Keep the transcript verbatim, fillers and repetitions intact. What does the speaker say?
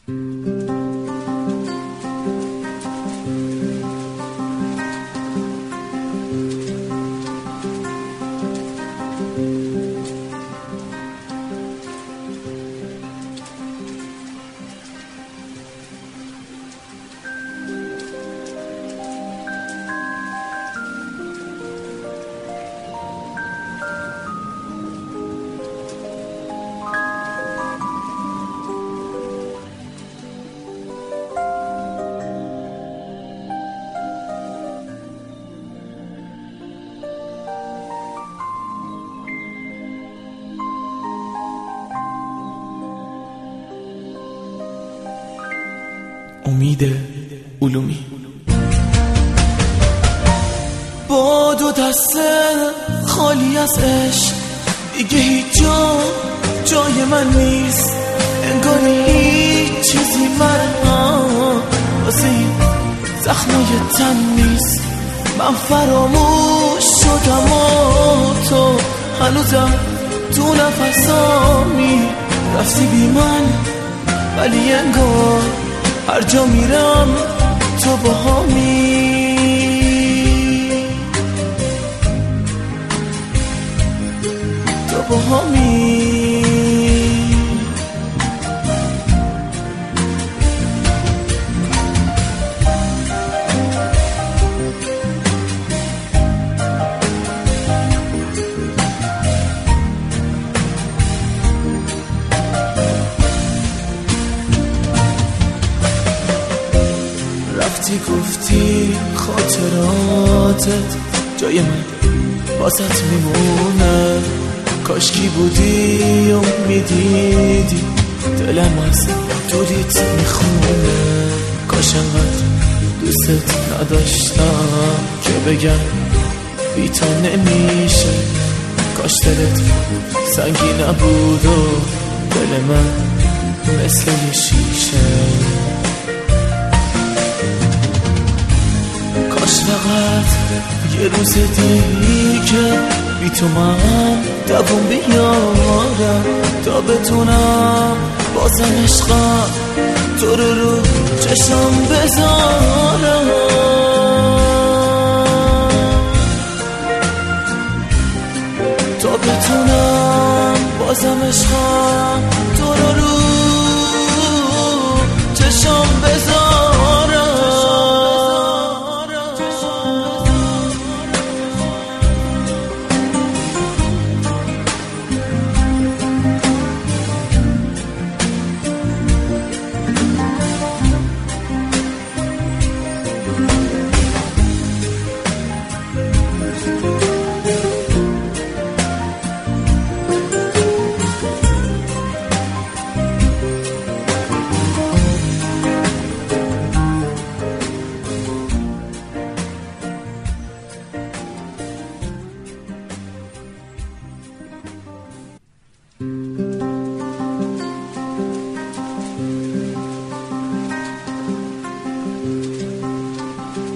امید علومی. با دو دست خالی از عشق دیگه هیچ جا جای من نیست، انگاری هیچ چیزی من واسه این زخمای تن نیست. من فراموش شدم و تو هنوزم تو نفسامی، رفتی بی من ولی انگار هر جا میرم تو باهامی. تو باهامی. رفتی گفتی خاطراتت جای من واسط میمونه، کاشکی بودی و میدیدی دلم از دودیت میخونه. کاش انقدر دوستت نداشتم که بگم بی تو نمیشه، کاش دلت سنگی نبود و دل من مثل یه شیشه. کاش فقط یه روز دیگه بی تو من دووم بیارم تا بتونم بازم عشقم تو رو رو چشم بذارم، تا بتونم بازم عشقم تو رو رو چشم بذارم.